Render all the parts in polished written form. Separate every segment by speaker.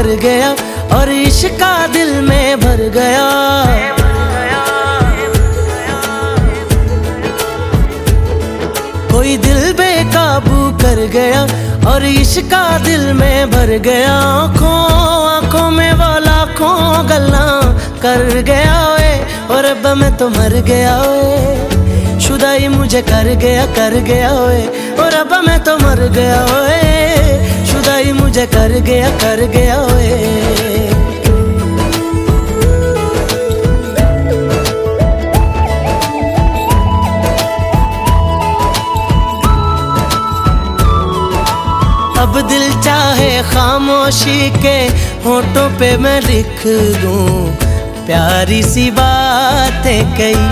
Speaker 1: कर गया और इश्क का दिल में भर गया। कोई दिल बेकाबू कर गया और इश्क का दिल में भर गया। आँखों में वो लाखों गल्लां कर गया ओए, और अब मैं तो मर गया ओए। शुदाई मुझे कर गया ओए, और अब मैं तो मर गया ओए। शुदाई मुझे कर गया ओए। अब दिल चाहे खामोशी के होठों पे मैं लिख दूं प्यारी सी बातें कई।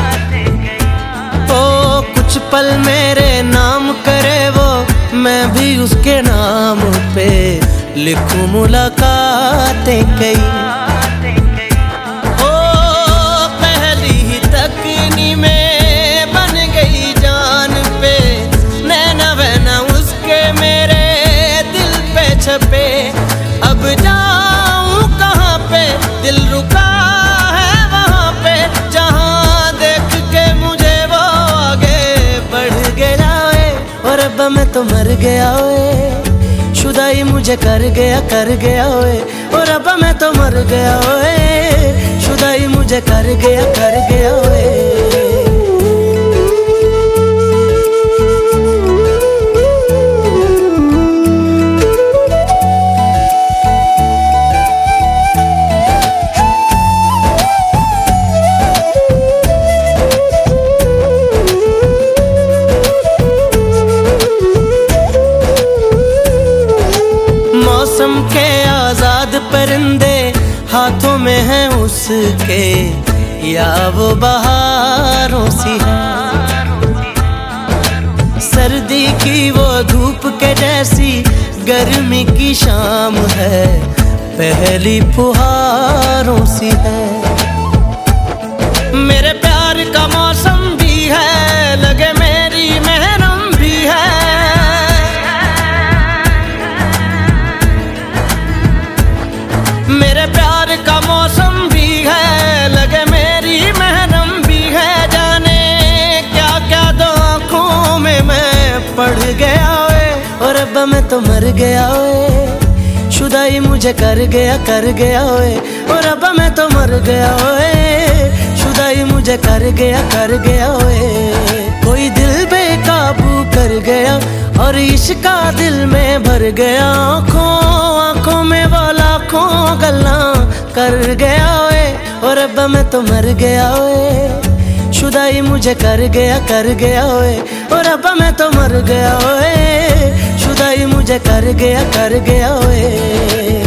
Speaker 1: ओ कुछ पल मेरे नाम करे वो, मैं भी उसके नाम पे लिखूं मुलाकातें कई। ओ पहली ही तकनी में बन गई जान पे, नैना वैना उसके मेरे छपे। अब जाऊं कहाँ पे, दिल रुका है वहाँ पे, जहाँ देख के मुझे वो आगे बढ़ गया ओए, और अब मैं तो मर गया ओए। शुदाई मुझे कर गया ओए, और अब मैं तो मर गया ओए। शुदाई मुझे कर गया ओए। मौसम के आजाद परिंदे हाथों में हैं उसके, या वो बहारों सी है। सर्दी की वो धूप के जैसी गर्मी की शाम है, पहली फुहारों सी है। मेरे प्यार का मौसम भी है, लगे मेरी महरम भी है। मेरे प्यार का मौसम भी है, लगे मेरी महरम भी है। जाने क्या क्या दो आँखों में मैं पढ़ गया ओए, और अब मैं तो मर गया ओए। शुदाई मुझे कर गया ओए, और अब मैं तो मर गया ओए। शुदाई मुझे कर गया ओए। कोई दिल बेकाबू कर गया और इश्क का दिल में भर गया। आँखों में वो लाखों गल्लां कर गया ओए, और अब मैं तो मर गया ओए। शुदाई मुझे कर गया ओए, और अब मैं तो मर गया ओए। शुदाई मुझे कर गया ओए।